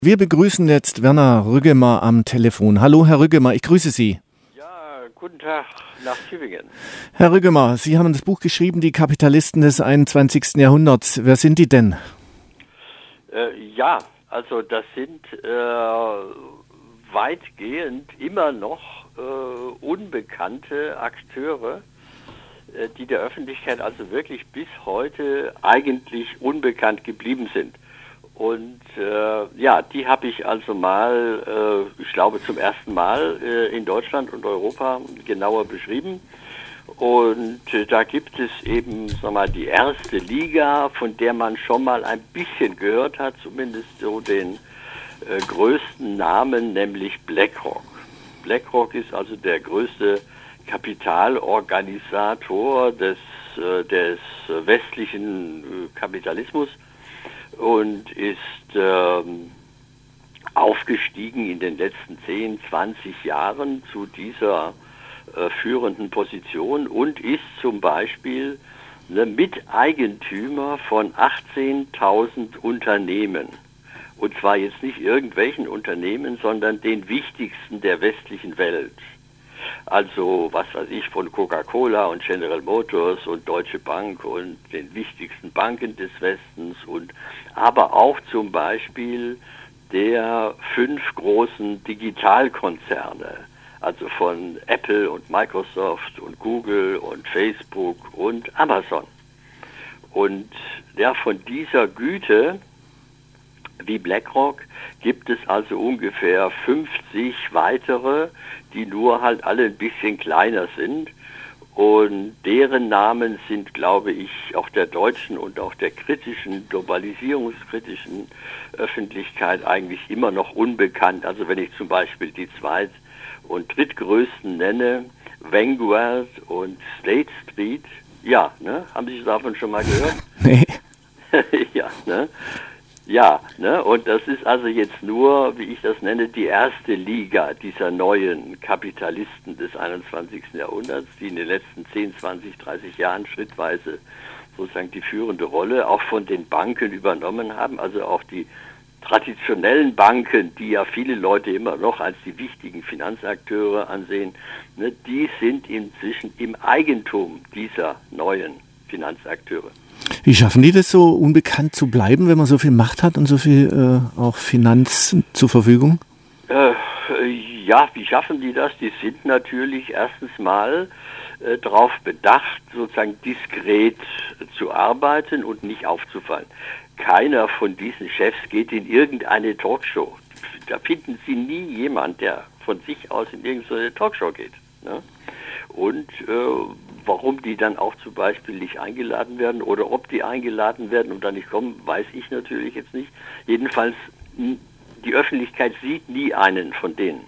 Wir begrüßen jetzt Werner Rüggemer am Telefon. Hallo, Herr Rüggemer, ich grüße Sie. Ja, guten Tag nach Tübingen. Herr Rüggemer, Sie haben das Buch geschrieben, Die Kapitalisten des 21. Jahrhunderts. Wer sind die denn? Ja, also das sind weitgehend immer noch unbekannte Akteure, die der Öffentlichkeit also wirklich bis heute eigentlich unbekannt geblieben sind. Und die habe ich also mal, ich glaube zum ersten Mal in Deutschland und Europa genauer beschrieben. Und da gibt es eben, die erste Liga, von der man schon mal ein bisschen gehört hat, zumindest so den größten Namen, nämlich BlackRock. BlackRock ist also der größte Kapitalorganisator des westlichen Kapitalismus und ist aufgestiegen in den letzten 10, 20 Jahren zu dieser führenden Position und ist zum Beispiel Miteigentümer von 18.000 Unternehmen. Und zwar jetzt nicht irgendwelchen Unternehmen, sondern den wichtigsten der westlichen Welt. Also, was weiß ich, von Coca-Cola und General Motors und Deutsche Bank und den wichtigsten Banken des Westens und aber auch zum Beispiel der 5 großen Digitalkonzerne, also von Apple und Microsoft und Google und Facebook und Amazon. Und ja, von dieser Güte wie BlackRock gibt es also ungefähr 50 weitere, die nur halt alle ein bisschen kleiner sind. Und deren Namen sind, glaube ich, auch der deutschen und auch der globalisierungskritischen Öffentlichkeit eigentlich immer noch unbekannt. Also wenn ich zum Beispiel die zweit- und drittgrößten nenne, Vanguard und State Street, ja, ne? Haben Sie davon schon mal gehört? Nee. Ja, ne? Ja, ne? Und das ist also jetzt nur, wie ich das nenne, die erste Liga dieser neuen Kapitalisten des 21. Jahrhunderts, die in den letzten 10, 20, 30 Jahren schrittweise sozusagen die führende Rolle auch von den Banken übernommen haben, also auch die traditionellen Banken, die ja viele Leute immer noch als die wichtigen Finanzakteure ansehen, ne, die sind inzwischen im Eigentum dieser neuen Finanzakteure. Wie schaffen die das so unbekannt zu bleiben, wenn man so viel Macht hat und so viel auch Finanz zur Verfügung? Ja, wie schaffen die das? Die sind natürlich erstens mal darauf bedacht, sozusagen diskret zu arbeiten und nicht aufzufallen. Keiner von diesen Chefs geht in irgendeine Talkshow. Da finden Sie nie jemanden, der von sich aus in irgendeine Talkshow geht. Ne? Und warum die dann auch zum Beispiel nicht eingeladen werden oder ob die eingeladen werden und dann nicht kommen, weiß ich natürlich jetzt nicht. Jedenfalls, die Öffentlichkeit sieht nie einen von denen.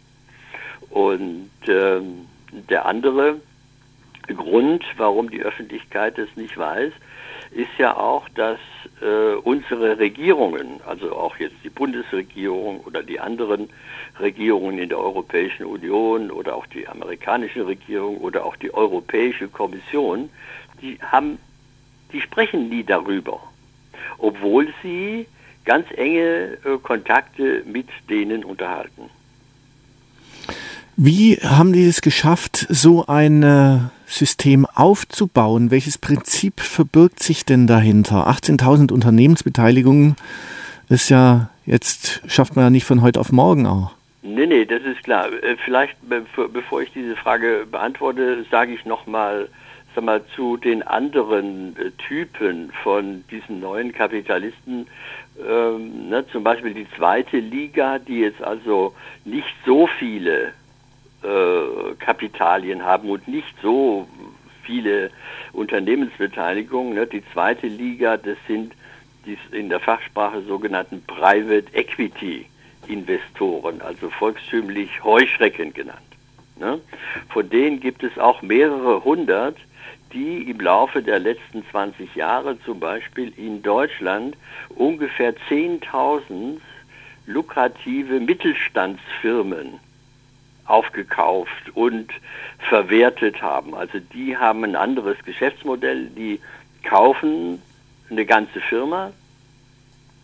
Und der andere Grund, warum die Öffentlichkeit es nicht weiß, ist ja auch, dass unsere Regierungen, also auch jetzt die Bundesregierung oder die anderen Regierungen in der Europäischen Union oder auch die amerikanische Regierung oder auch die Europäische Kommission, die sprechen nie darüber, obwohl sie ganz enge Kontakte mit denen unterhalten. Wie haben die es geschafft, so ein System aufzubauen? Welches Prinzip verbirgt sich denn dahinter? 18.000 Unternehmensbeteiligungen ist ja, jetzt schafft man ja nicht von heute auf morgen auch. Nee, das ist klar. Vielleicht, bevor ich diese Frage beantworte, sage ich nochmal zu den anderen Typen von diesen neuen Kapitalisten, zum Beispiel die zweite Liga, die jetzt also nicht so viele Kapitalien haben und nicht so viele Unternehmensbeteiligungen. Ne? Die zweite Liga, das sind die in der Fachsprache sogenannten Private Equity Investoren, also volkstümlich Heuschrecken genannt. Ne? Von denen gibt es auch mehrere hundert, die im Laufe der letzten 20 Jahre zum Beispiel in Deutschland ungefähr 10.000 lukrative Mittelstandsfirmen aufgekauft und verwertet haben. Also die haben ein anderes Geschäftsmodell, die kaufen eine ganze Firma,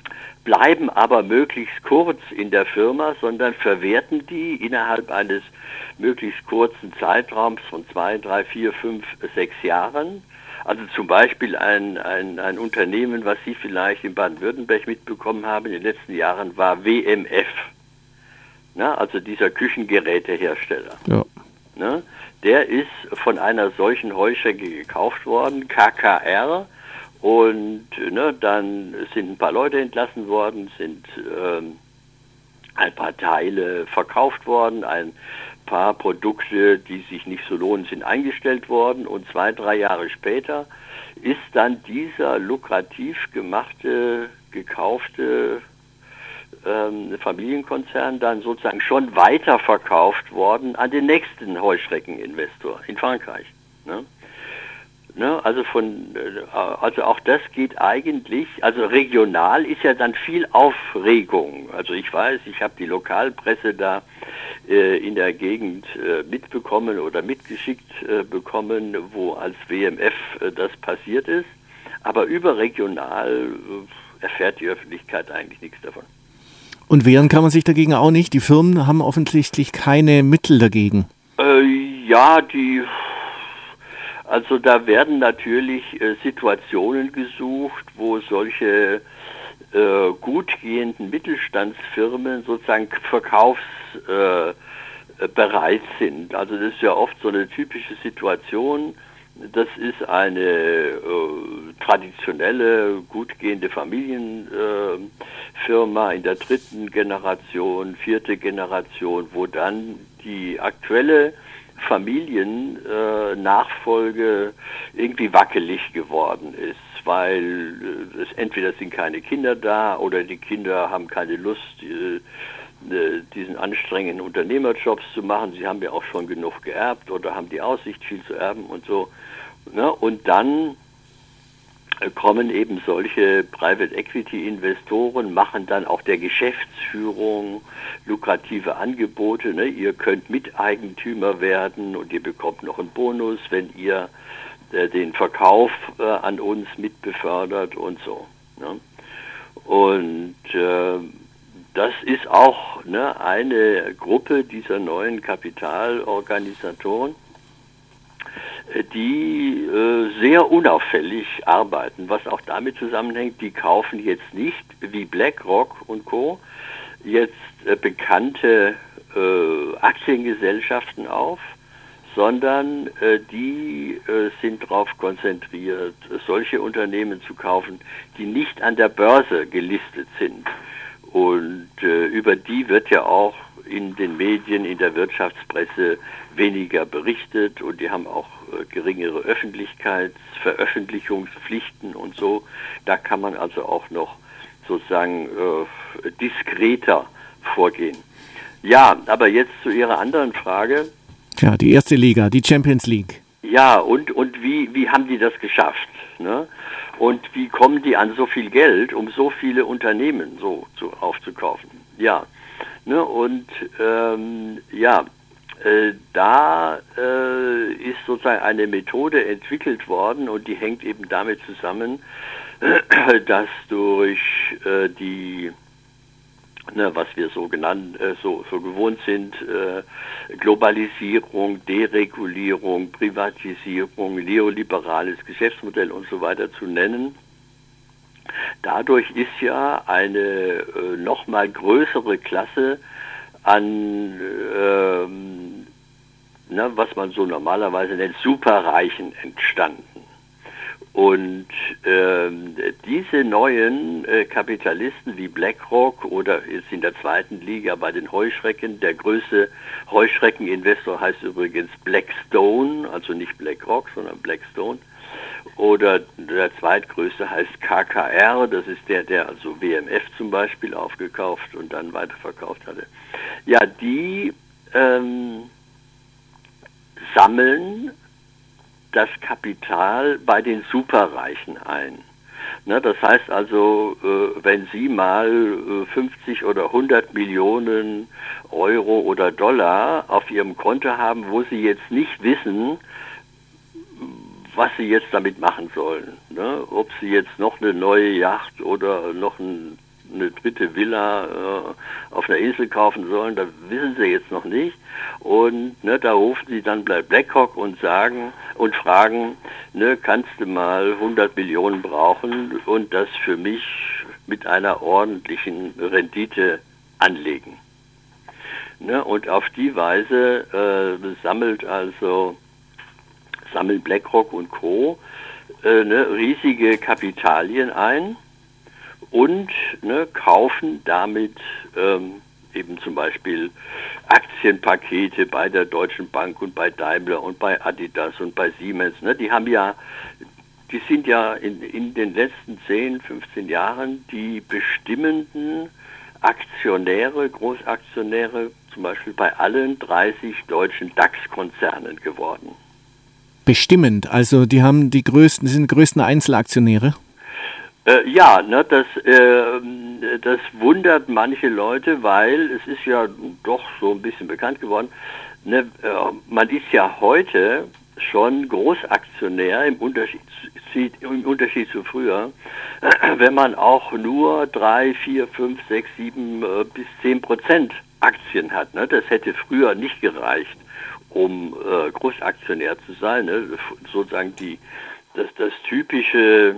bleiben aber möglichst kurz in der Firma, sondern verwerten die innerhalb eines möglichst kurzen Zeitraums von 2, 3, 4, 5, 6 Jahren. Also zum Beispiel ein Unternehmen, was Sie vielleicht in Baden-Württemberg mitbekommen haben in den letzten Jahren, war WMF. Na, also dieser Küchengerätehersteller. Ja. Ne? Der ist von einer solchen Heuschrecke gekauft worden, KKR, und dann sind ein paar Leute entlassen worden, sind ein paar Teile verkauft worden, ein paar Produkte, die sich nicht so lohnen, sind eingestellt worden, und 2, 3 Jahre später ist dann dieser lukrativ gemachte, gekaufte Familienkonzern dann sozusagen schon weiterverkauft worden an den nächsten Heuschreckeninvestor in Frankreich. Also auch das geht eigentlich, also regional ist ja dann viel Aufregung. Also ich weiß, ich habe die Lokalpresse da in der Gegend mitbekommen oder mitgeschickt bekommen, wo als WMF das passiert ist. Aber überregional erfährt die Öffentlichkeit eigentlich nichts davon. Und wehren kann man sich dagegen auch nicht? Die Firmen haben offensichtlich keine Mittel dagegen. Also da werden natürlich Situationen gesucht, wo solche gut gehenden Mittelstandsfirmen sozusagen verkaufsbereit sind. Also das ist ja oft so eine typische Situation. Das ist eine traditionelle, gut gehende Familienfirma in der 3. Generation, 4. Generation, wo dann die aktuelle Familiennachfolge irgendwie wackelig geworden ist, weil entweder sind keine Kinder da oder die Kinder haben keine Lust, diesen anstrengenden Unternehmerjobs zu machen. Sie haben ja auch schon genug geerbt oder haben die Aussicht, viel zu erben und so. Und dann kommen eben solche Private Equity Investoren, machen dann auch der Geschäftsführung lukrative Angebote. Ihr könnt Miteigentümer werden und ihr bekommt noch einen Bonus, wenn ihr den Verkauf an uns mitbefördert und so. Und das ist auch eine Gruppe dieser neuen Kapitalorganisatoren, die sehr unauffällig arbeiten, was auch damit zusammenhängt, die kaufen jetzt nicht wie BlackRock und Co. jetzt bekannte Aktiengesellschaften auf, sondern die sind darauf konzentriert, solche Unternehmen zu kaufen, die nicht an der Börse gelistet sind. Und über die wird ja auch in den Medien, in der Wirtschaftspresse weniger berichtet, und die haben auch geringere Öffentlichkeitsveröffentlichungspflichten und so. Da kann man also auch noch sozusagen diskreter vorgehen. Ja, aber jetzt zu Ihrer anderen Frage. Ja, die erste Liga, die Champions League. Ja, und wie haben die das geschafft? Und wie kommen die an so viel Geld, um so viele Unternehmen aufzukaufen? Ja, da ist sozusagen eine Methode entwickelt worden, und die hängt eben damit zusammen, dass durch was wir so gewohnt sind, Globalisierung, Deregulierung, Privatisierung, neoliberales Geschäftsmodell und so weiter zu nennen. Dadurch ist ja eine noch mal größere Klasse an, was man so normalerweise nennt, Superreichen entstanden. Und diese neuen Kapitalisten wie BlackRock oder jetzt in der 2. Liga bei den Heuschrecken, der größte Heuschreckeninvestor heißt übrigens Blackstone, also nicht BlackRock, sondern Blackstone. Oder der zweitgrößte heißt KKR, das ist der also WMF zum Beispiel aufgekauft und dann weiterverkauft hatte. Ja, die sammeln das Kapital bei den Superreichen ein. Das heißt also, wenn Sie mal 50 oder 100 Millionen Euro oder Dollar auf Ihrem Konto haben, wo Sie jetzt nicht wissen, was Sie jetzt damit machen sollen. Ob Sie jetzt noch eine neue Yacht oder noch ein eine dritte Villa auf einer Insel kaufen sollen, das wissen sie jetzt noch nicht. Und da rufen sie dann bei BlackRock und fragen, kannst du mal 100 Millionen brauchen und das für mich mit einer ordentlichen Rendite anlegen. Und auf die Weise sammeln BlackRock und Co. Riesige Kapitalien ein und kaufen damit eben zum Beispiel Aktienpakete bei der Deutschen Bank und bei Daimler und bei Adidas und bei Siemens. Die sind ja in den letzten 10, 15 Jahren die bestimmenden Aktionäre, Großaktionäre, zum Beispiel bei allen 30 deutschen DAX-Konzernen geworden. Bestimmend, also die sind die größten Einzelaktionäre? Das wundert manche Leute, weil es ist ja doch so ein bisschen bekannt geworden. Man ist ja heute schon Großaktionär im Unterschied zu früher, wenn man auch nur 3, 4, 5, 6, 7 bis 10% Aktien hat. Das hätte früher nicht gereicht, um Großaktionär zu sein. Sozusagen das typische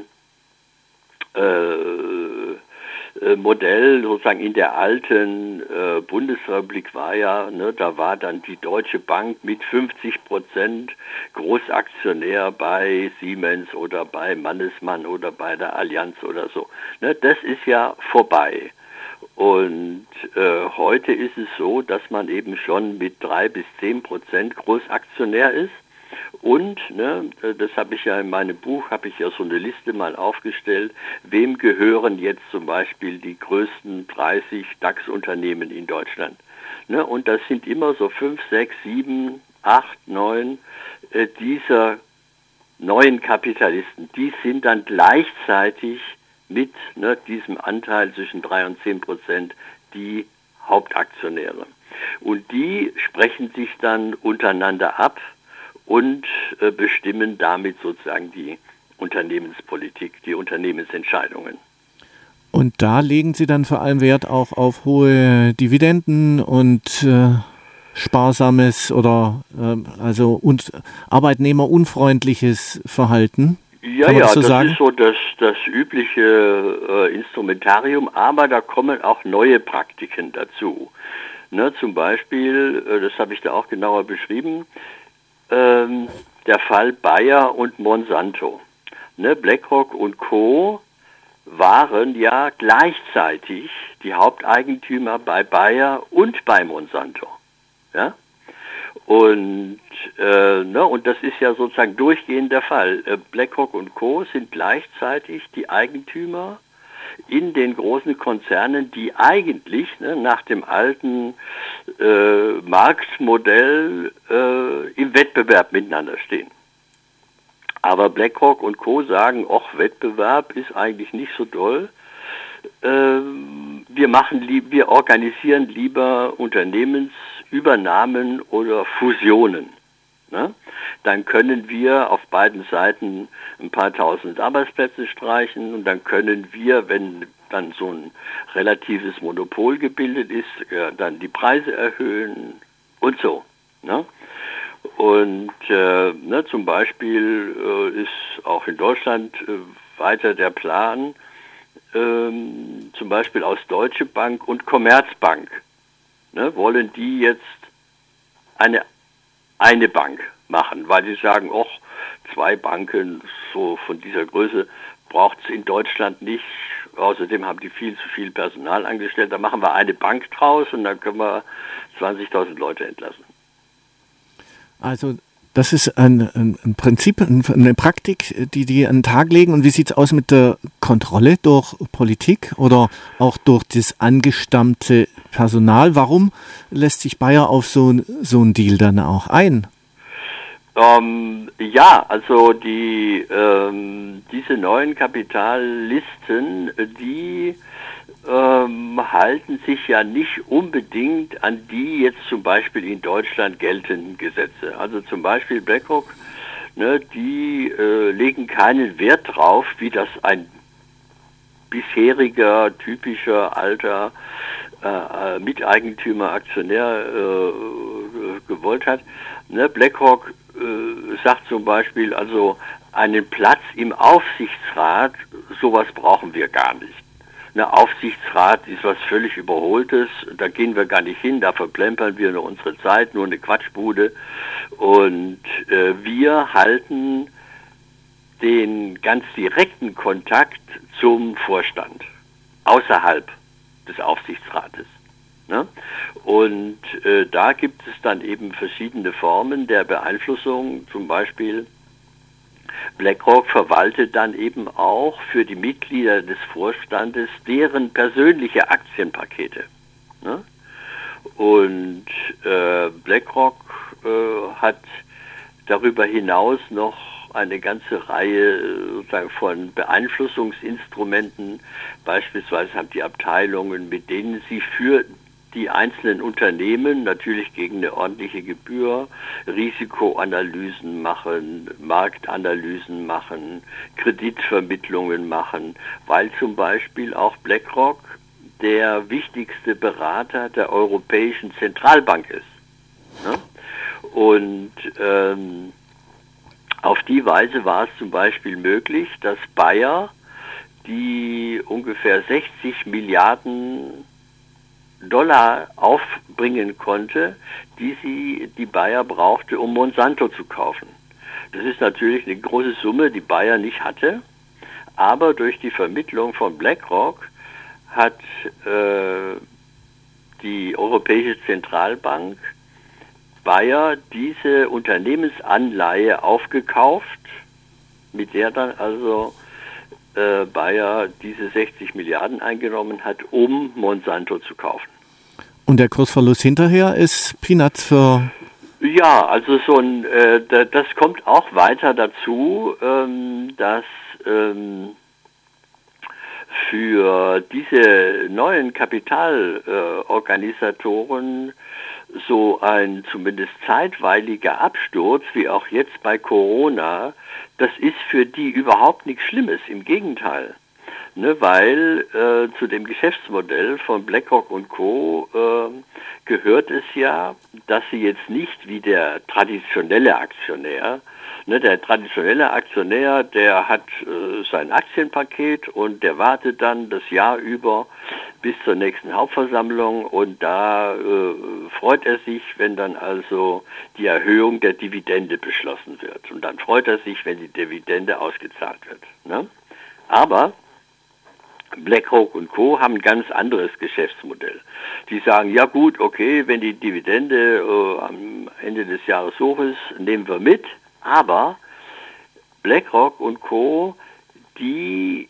Modell sozusagen in der alten Bundesrepublik war ja, da war dann die Deutsche Bank mit 50% Großaktionär bei Siemens oder bei Mannesmann oder bei der Allianz oder so. Das ist ja vorbei. Und heute ist es so, dass man eben schon mit 3 bis 10% Großaktionär ist. Und, das habe ich ja in meinem Buch, habe ich ja so eine Liste mal aufgestellt, wem gehören jetzt zum Beispiel die größten 30 DAX-Unternehmen in Deutschland. Und das sind immer so 5, 6, 7, 8, 9 dieser neuen Kapitalisten. Die sind dann gleichzeitig mit diesem Anteil zwischen 3 und 10% die Hauptaktionäre. Und die sprechen sich dann untereinander ab und bestimmen damit sozusagen die Unternehmenspolitik, die Unternehmensentscheidungen. Und da legen Sie dann vor allem Wert auch auf hohe Dividenden und sparsames oder und arbeitnehmerunfreundliches Verhalten? Ja, das ist so das übliche Instrumentarium, aber da kommen auch neue Praktiken dazu. Zum Beispiel, das habe ich da auch genauer beschrieben, der Fall Bayer und Monsanto. BlackRock und Co. waren ja gleichzeitig die Haupteigentümer bei Bayer und bei Monsanto. Ja? Und das ist ja sozusagen durchgehend der Fall. BlackRock und Co. sind gleichzeitig die Eigentümer in den großen Konzernen, die eigentlich nach dem alten Marktmodell im Wettbewerb miteinander stehen. Aber BlackRock und Co. sagen, Wettbewerb ist eigentlich nicht so doll. Wir organisieren lieber Unternehmensübernahmen oder Fusionen. Dann können wir auf beiden Seiten ein paar tausend Arbeitsplätze streichen und dann können wir, wenn dann so ein relatives Monopol gebildet ist, dann die Preise erhöhen und so. Und zum Beispiel ist auch in Deutschland weiter der Plan, zum Beispiel aus Deutsche Bank und Commerzbank, wollen die jetzt eine Bank machen, weil sie sagen, 2 Banken so von dieser Größe braucht es in Deutschland nicht. Außerdem haben die viel zu viel Personal angestellt. Da machen wir eine Bank draus und dann können wir 20.000 Leute entlassen. Also das ist ein Prinzip, eine Praktik, die an den Tag legen. Und wie sieht es aus mit der Kontrolle durch Politik oder auch durch das angestammte Personal? Warum lässt sich Bayer auf so einen Deal dann auch ein? Also diese neuen Kapitalisten, die halten sich ja nicht unbedingt an die jetzt zum Beispiel in Deutschland geltenden Gesetze. Also zum Beispiel BlackRock, die legen keinen Wert drauf, wie das ein bisheriger, typischer, alter Miteigentümer, Aktionär gewollt hat. Ne, BlackRock sagt zum Beispiel, also einen Platz im Aufsichtsrat, sowas brauchen wir gar nicht. Ein Aufsichtsrat ist was völlig Überholtes, da gehen wir gar nicht hin, da verplempern wir nur unsere Zeit, nur eine Quatschbude. Und wir halten den ganz direkten Kontakt zum Vorstand, außerhalb des Aufsichtsrates. Ne? Und da gibt es dann eben verschiedene Formen der Beeinflussung, zum Beispiel BlackRock verwaltet dann eben auch für die Mitglieder des Vorstandes deren persönliche Aktienpakete. Ne? Und BlackRock hat darüber hinaus noch eine ganze Reihe sozusagen von Beeinflussungsinstrumenten. Beispielsweise haben die Abteilungen, mit denen sie für die einzelnen Unternehmen natürlich gegen eine ordentliche Gebühr Risikoanalysen machen, Marktanalysen machen, Kreditvermittlungen machen, weil zum Beispiel auch BlackRock der wichtigste Berater der Europäischen Zentralbank ist. Ne? Und auf die Weise war es zum Beispiel möglich, dass Bayer, die ungefähr 60 Milliarden Dollar aufbringen konnte, die Bayer brauchte, um Monsanto zu kaufen. Das ist natürlich eine große Summe, die Bayer nicht hatte, aber durch die Vermittlung von BlackRock hat die Europäische Zentralbank Bayer diese Unternehmensanleihe aufgekauft, mit der dann also Bayer diese 60 Milliarden eingenommen hat, um Monsanto zu kaufen. Und der Kursverlust hinterher ist Peanuts für... Ja, also das kommt auch weiter dazu, dass für diese neuen Kapitalorganisatoren so ein zumindest zeitweiliger Absturz, wie auch jetzt bei Corona, das ist für die überhaupt nichts Schlimmes, im Gegenteil. Ne, weil zu dem Geschäftsmodell von BlackRock und Co. Gehört es ja, dass sie jetzt nicht wie der traditionelle Aktionär, ne, der traditionelle Aktionär, der hat sein Aktienpaket und der wartet dann das Jahr über bis zur nächsten Hauptversammlung und da freut er sich, wenn dann also die Erhöhung der Dividende beschlossen wird. Und dann freut er sich, wenn die Dividende ausgezahlt wird. Ne? Aber BlackRock und Co. haben ein ganz anderes Geschäftsmodell. Die sagen, ja gut, okay, wenn die Dividende am Ende des Jahres hoch ist, nehmen wir mit, aber BlackRock und Co., die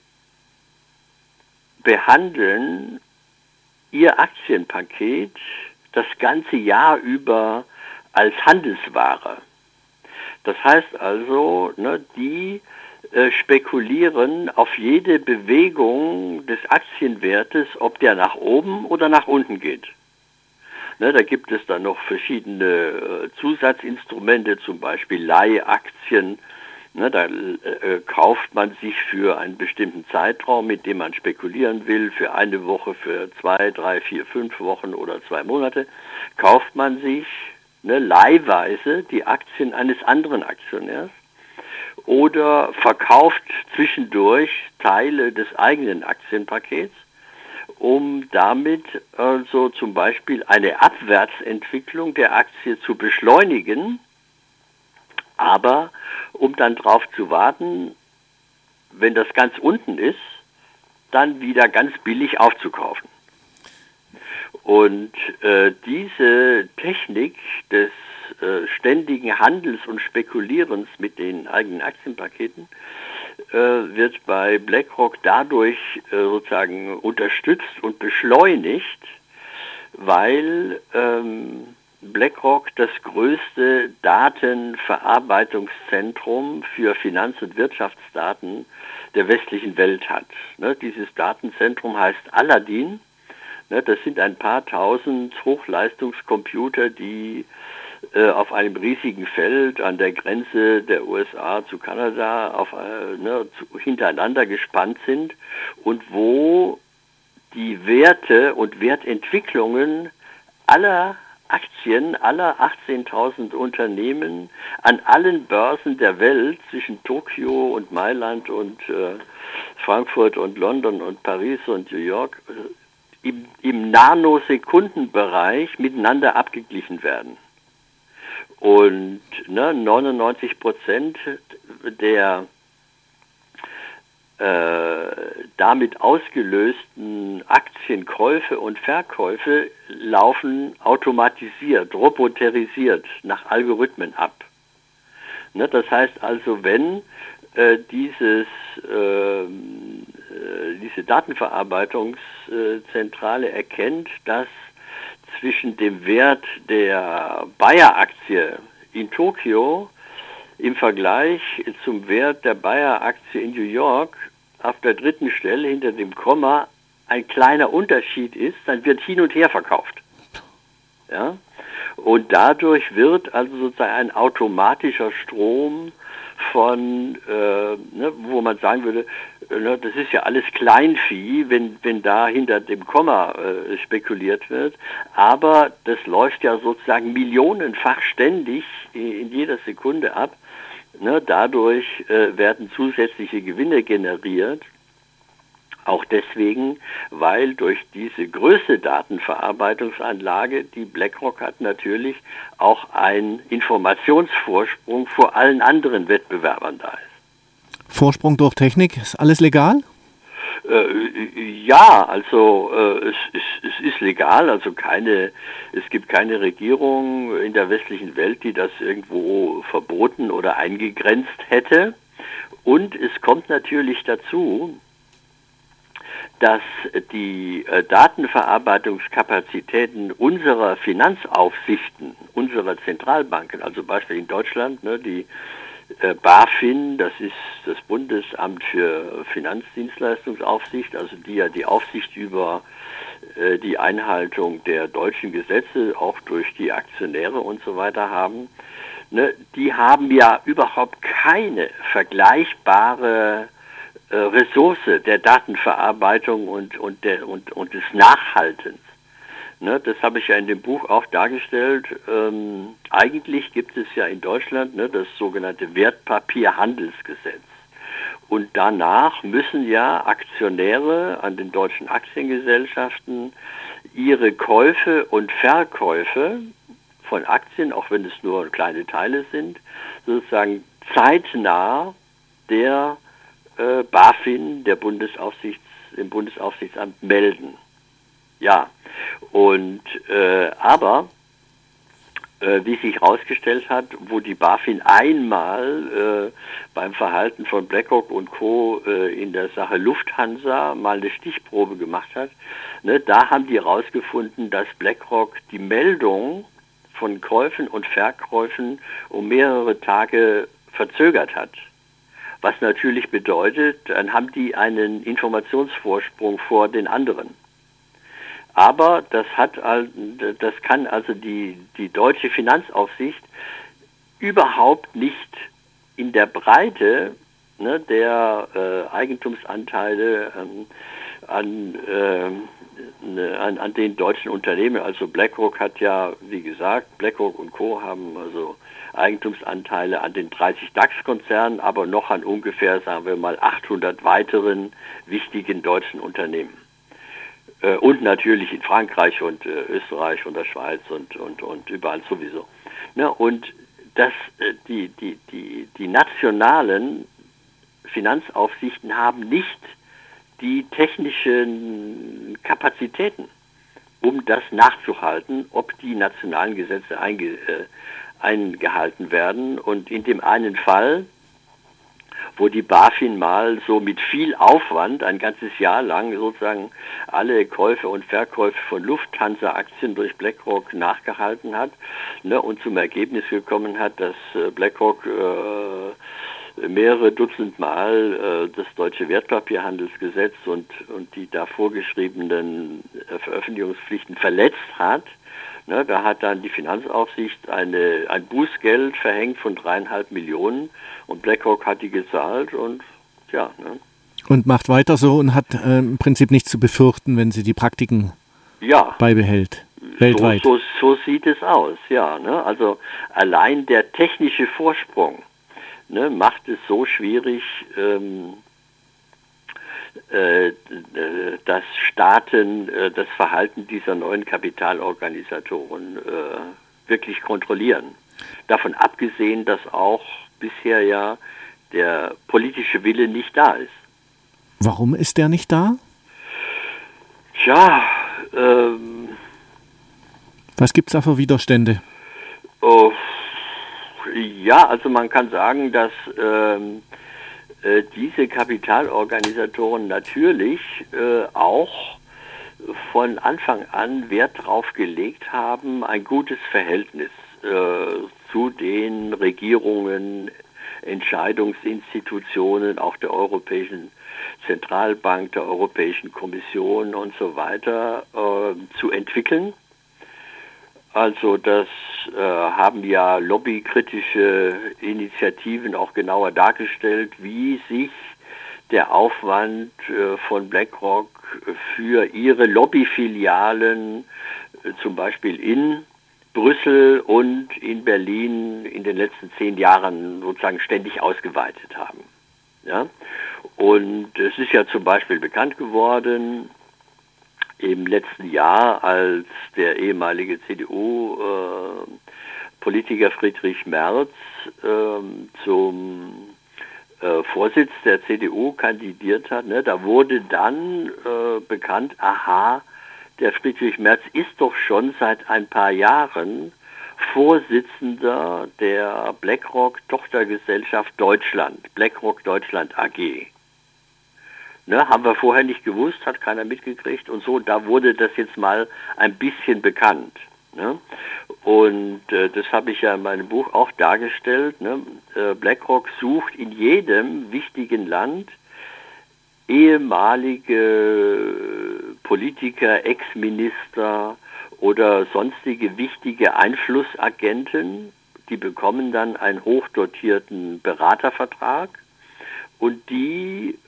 behandeln ihr Aktienpaket das ganze Jahr über als Handelsware. Das heißt also, ne, die spekulieren auf jede Bewegung des Aktienwertes, ob der nach oben oder nach unten geht. Ne, da gibt es dann noch verschiedene Zusatzinstrumente, zum Beispiel Leihaktien. Ne, da kauft man sich für einen bestimmten Zeitraum, mit dem man spekulieren will, für eine Woche, für 2, 3, 4, 5 Wochen oder 2 Monate, kauft man sich leihweise die Aktien eines anderen Aktionärs oder verkauft zwischendurch Teile des eigenen Aktienpakets, um damit also zum Beispiel eine Abwärtsentwicklung der Aktie zu beschleunigen, aber um dann darauf zu warten, wenn das ganz unten ist, dann wieder ganz billig aufzukaufen. Und diese Technik des ständigen Handels und Spekulierens mit den eigenen Aktienpaketen wird bei BlackRock dadurch sozusagen unterstützt und beschleunigt, weil BlackRock das größte Datenverarbeitungszentrum für Finanz- und Wirtschaftsdaten der westlichen Welt hat. Ne, dieses Datenzentrum heißt Aladdin. Ne, das sind ein paar tausend Hochleistungscomputer, die auf einem riesigen Feld an der Grenze der USA zu Kanada hintereinander gespannt sind und wo die Werte und Wertentwicklungen aller Aktien aller 18.000 Unternehmen an allen Börsen der Welt zwischen Tokio und Mailand und Frankfurt und London und Paris und New York im Nanosekundenbereich miteinander abgeglichen werden. Und 99% der damit ausgelösten Aktienkäufe und Verkäufe laufen automatisiert, roboterisiert nach Algorithmen ab. Das heißt also, wenn diese Datenverarbeitungszentrale erkennt, dass zwischen dem Wert der Bayer-Aktie in Tokio im Vergleich zum Wert der Bayer-Aktie in New York auf der dritten Stelle hinter dem Komma ein kleiner Unterschied ist, dann wird hin und her verkauft. Ja? Und dadurch wird also sozusagen ein automatischer Strom von, wo man sagen würde, das ist ja alles Kleinvieh, wenn da hinter dem Komma spekuliert wird, aber das läuft ja sozusagen millionenfach ständig in jeder Sekunde ab. Dadurch werden zusätzliche Gewinne generiert, auch deswegen, weil durch diese größte Datenverarbeitungsanlage, die BlackRock hat, natürlich auch ein Informationsvorsprung vor allen anderen Wettbewerbern da ist. Vorsprung durch Technik, ist alles legal? Ja, also es ist legal, also es gibt keine Regierung in der westlichen Welt, die das irgendwo verboten oder eingegrenzt hätte. Und es kommt natürlich dazu, dass die Datenverarbeitungskapazitäten unserer Finanzaufsichten, unserer Zentralbanken, also beispielsweise in Deutschland, die BaFin, das ist das Bundesamt für Finanzdienstleistungsaufsicht, also die ja die Aufsicht über die Einhaltung der deutschen Gesetze, auch durch die Aktionäre und so weiter haben, die haben ja überhaupt keine vergleichbare Ressource der Datenverarbeitung und des Nachhaltens. Das habe ich ja in dem Buch auch dargestellt. Eigentlich gibt es ja in Deutschland das sogenannte Wertpapierhandelsgesetz. Und danach müssen ja Aktionäre an den deutschen Aktiengesellschaften ihre Käufe und Verkäufe von Aktien, auch wenn es nur kleine Teile sind, sozusagen zeitnah der BaFin, im Bundesaufsichtsamt melden. Ja, und aber wie sich herausgestellt hat, wo die BaFin einmal beim Verhalten von BlackRock und Co. In der Sache Lufthansa mal eine Stichprobe gemacht hat, da haben die herausgefunden, dass BlackRock die Meldung von Käufen und Verkäufen um mehrere Tage verzögert hat. Was natürlich bedeutet, dann haben die einen Informationsvorsprung vor den anderen. Aber das kann also die deutsche Finanzaufsicht überhaupt nicht in der Breite der Eigentumsanteile an den deutschen Unternehmen. Also BlackRock hat ja, wie gesagt, BlackRock und Co. haben also Eigentumsanteile an den 30 DAX-Konzernen, aber noch an ungefähr, sagen wir mal, 800 weiteren wichtigen deutschen Unternehmen. Und natürlich in Frankreich und Österreich und der Schweiz und überall sowieso. Und die nationalen Finanzaufsichten haben nicht die technischen Kapazitäten, um das nachzuhalten, ob die nationalen Gesetze eingehalten werden. Und in dem einen Fall, wo die BaFin mal so mit viel Aufwand ein ganzes Jahr lang sozusagen alle Käufe und Verkäufe von Lufthansa-Aktien durch BlackRock nachgehalten hat, und zum Ergebnis gekommen hat, dass BlackRock mehrere Dutzend Mal das deutsche Wertpapierhandelsgesetz und die da vorgeschriebenen Veröffentlichungspflichten verletzt hat, Ne, da hat dann die Finanzaufsicht ein Bußgeld verhängt von 3,5 Millionen und BlackRock hat die gezahlt und ja. Ne. Und macht weiter so und hat im Prinzip nichts zu befürchten, wenn sie die Praktiken beibehält, weltweit. So sieht es aus, ja. Ne? Also allein der technische Vorsprung, ne, macht es so schwierig, dass Staaten das Verhalten dieser neuen Kapitalorganisatoren wirklich kontrollieren. Davon abgesehen, dass auch bisher ja der politische Wille nicht da ist. Warum ist der nicht da? Tja, was gibt es da für Widerstände? Ja, also man kann sagen, dass diese Kapitalorganisatoren natürlich auch von Anfang an Wert darauf gelegt haben, ein gutes Verhältnis zu den Regierungen, Entscheidungsinstitutionen, auch der Europäischen Zentralbank, der Europäischen Kommission und so weiter zu entwickeln. Also das haben ja lobbykritische Initiativen auch genauer dargestellt, wie sich der Aufwand von BlackRock für ihre Lobbyfilialen zum Beispiel in Brüssel und in Berlin in den letzten 10 Jahren sozusagen ständig ausgeweitet haben. Ja? Und es ist ja zum Beispiel bekannt geworden, im letzten Jahr, als der ehemalige CDU-Politiker Friedrich Merz zum Vorsitz der CDU kandidiert hat, ne, da wurde dann bekannt, aha, der Friedrich Merz ist doch schon seit ein paar Jahren Vorsitzender der BlackRock-Tochtergesellschaft Deutschland, BlackRock Deutschland AG. Ne, haben wir vorher nicht gewusst, hat keiner mitgekriegt und so, da wurde das jetzt mal ein bisschen bekannt. Ne? Und das habe ich ja in meinem Buch auch dargestellt. Ne? BlackRock sucht in jedem wichtigen Land ehemalige Politiker, Ex-Minister oder sonstige wichtige Einflussagenten, die bekommen dann einen hochdotierten Beratervertrag und die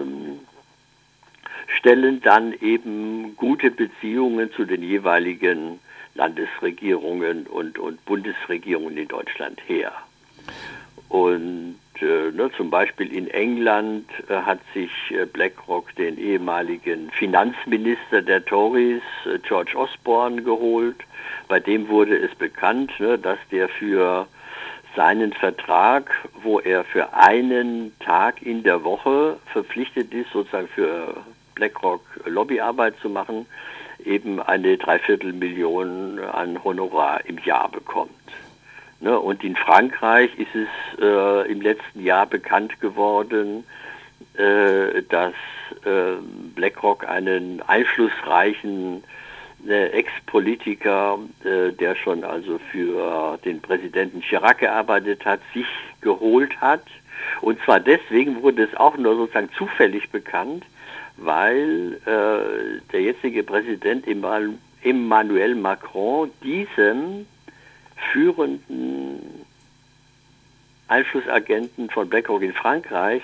stellen dann eben gute Beziehungen zu den jeweiligen Landesregierungen und Bundesregierungen in Deutschland her. Und zum Beispiel in England hat sich BlackRock den ehemaligen Finanzminister der Tories, George Osborne, geholt. Bei dem wurde es bekannt, dass der für seinen Vertrag, wo er für einen Tag in der Woche verpflichtet ist, sozusagen für BlackRock Lobbyarbeit zu machen, eben eine 250.000 an Honorar im Jahr bekommt. Ne? Und in Frankreich ist es im letzten Jahr bekannt geworden, dass BlackRock einen einflussreichen Ex-Politiker, der schon also für den Präsidenten Chirac gearbeitet hat, sich geholt hat. Und zwar deswegen wurde es auch nur sozusagen zufällig bekannt, weil der jetzige Präsident Emmanuel Macron diesem führenden Einflussagenten von BlackRock in Frankreich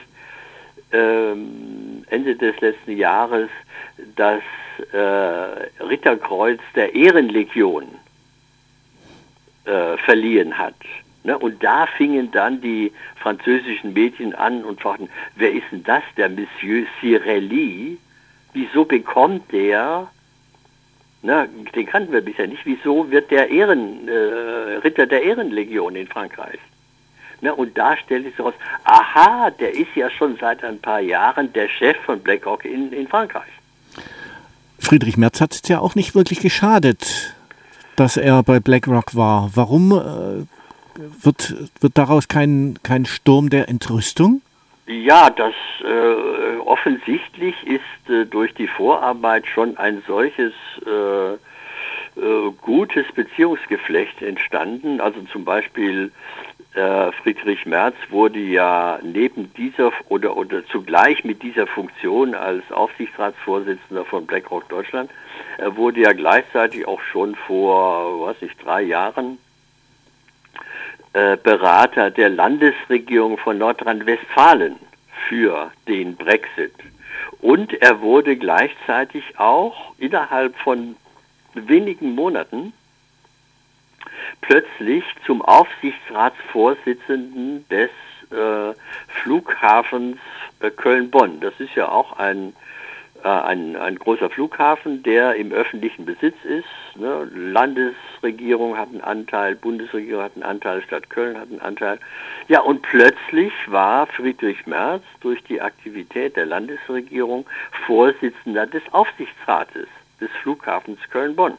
Ende des letzten Jahres das Ritterkreuz der Ehrenlegion verliehen hat. Ne? Und da fingen dann die französischen Medien an und fragten, wer ist denn das, der Monsieur Cirelli? Wieso bekommt der, den kannten wir bisher nicht, wieso wird der Ritter der Ehrenlegion in Frankreich? Ne? Und da stellt sich heraus, aha, der ist ja schon seit ein paar Jahren der Chef von BlackRock in Frankreich. Friedrich Merz hat es ja auch nicht wirklich geschadet, dass er bei BlackRock war. Warum wird daraus kein Sturm der Entrüstung? Ja, das offensichtlich ist durch die Vorarbeit schon ein solches gutes Beziehungsgeflecht entstanden. Also zum Beispiel Friedrich Merz wurde ja neben dieser oder zugleich mit dieser Funktion als Aufsichtsratsvorsitzender von BlackRock Deutschland Er wurde ja gleichzeitig auch schon vor, 3 Jahren Berater der Landesregierung von Nordrhein-Westfalen für den Brexit. Und er wurde gleichzeitig auch innerhalb von wenigen Monaten plötzlich zum Aufsichtsratsvorsitzenden des Flughafens Köln-Bonn. Das ist ja auch ein großer Flughafen, der im öffentlichen Besitz ist. Ne? Landesregierung hat einen Anteil, Bundesregierung hat einen Anteil, Stadt Köln hat einen Anteil. Ja, und plötzlich war Friedrich Merz durch die Aktivität der Landesregierung Vorsitzender des Aufsichtsrates des Flughafens Köln-Bonn.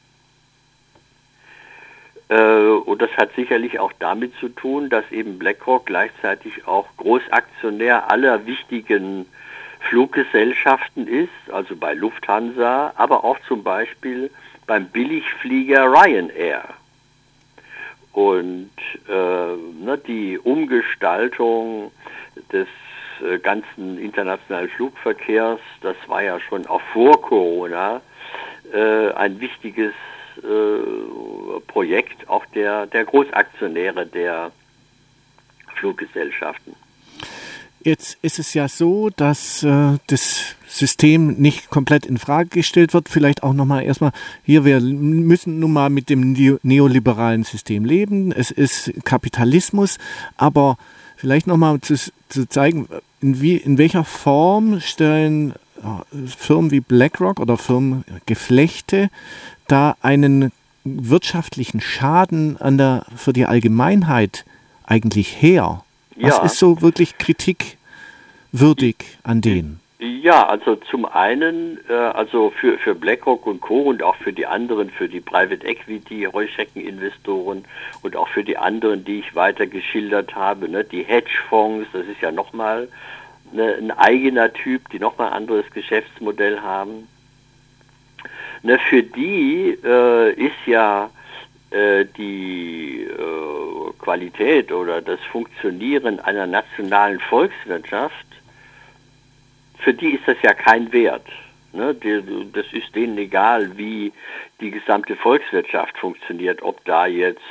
Und das hat sicherlich auch damit zu tun, dass eben BlackRock gleichzeitig auch Großaktionär aller wichtigen Fluggesellschaften ist, also bei Lufthansa, aber auch zum Beispiel beim Billigflieger Ryanair. Und die Umgestaltung des ganzen internationalen Flugverkehrs, das war ja schon auch vor Corona ein wichtiges Projekt auch der Großaktionäre der Fluggesellschaften. Jetzt ist es ja so, dass das System nicht komplett in Frage gestellt wird. Vielleicht auch nochmal erstmal hier, wir müssen nun mal mit dem neoliberalen System leben. Es ist Kapitalismus, aber vielleicht nochmal zu zeigen, in welcher Form stellen Firmen wie BlackRock oder Firmengeflechte da einen wirtschaftlichen Schaden für die Allgemeinheit eigentlich her? Was ist so wirklich kritikwürdig an denen? Ja, also zum einen, also für BlackRock und Co. und auch für die anderen, für die Private Equity, Heuschreckeninvestoren und auch für die anderen, die ich weiter geschildert habe, ne, die Hedgefonds, das ist ja nochmal ein eigener Typ, die nochmal ein anderes Geschäftsmodell haben. Ne, für die ist ja die Qualität oder das Funktionieren einer nationalen Volkswirtschaft, für die ist das ja kein Wert. Ne? Das ist denen egal, wie die gesamte Volkswirtschaft funktioniert, ob da jetzt